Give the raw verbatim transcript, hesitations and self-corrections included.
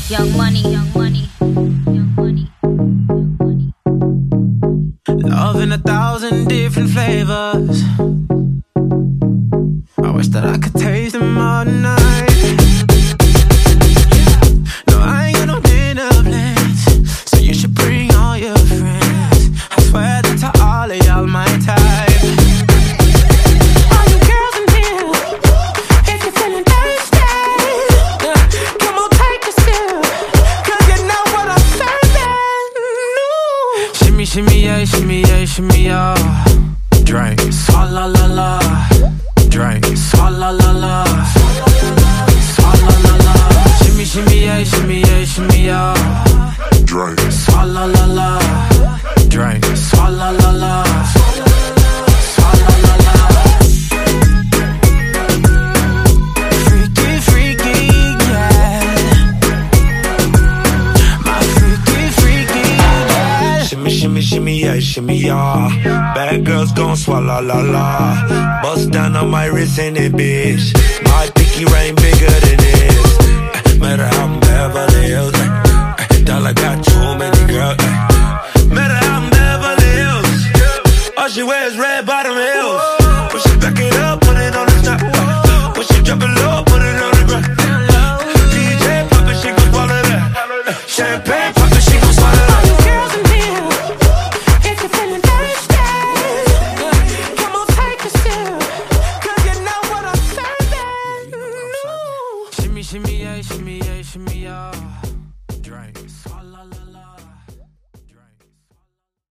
Young money, young money, young money, young money. Love in a thousand different flavors. I wish that I could taste them all night. No, I ain't got no dinner plans, so you should bring all your friends. I swear that to all of y'all my type. All you girls in here, if you're feeling thirsty, come on, take a sip, 'cause you know what I'm serving. No. Shimmy, shimmy, yeah, shimmy, yeah, shimmy, yeah. Drink, swalla la la. Drink, swalla la la. Swalla la la. Shimmy, shimmy, yeah, shimmy, yeah, shimmy, yeah. Drink, swalla la la. Drink, swalla la la. Swalla la la. Freaky, freaky, yeah. My freaky, freaky, yeah. Shimmy, shimmy, shimmy, yeah, shimmy, yeah. Bad girls gon' swallow la la. Bust down on my wrist in it, bitch. My pinky ring bigger than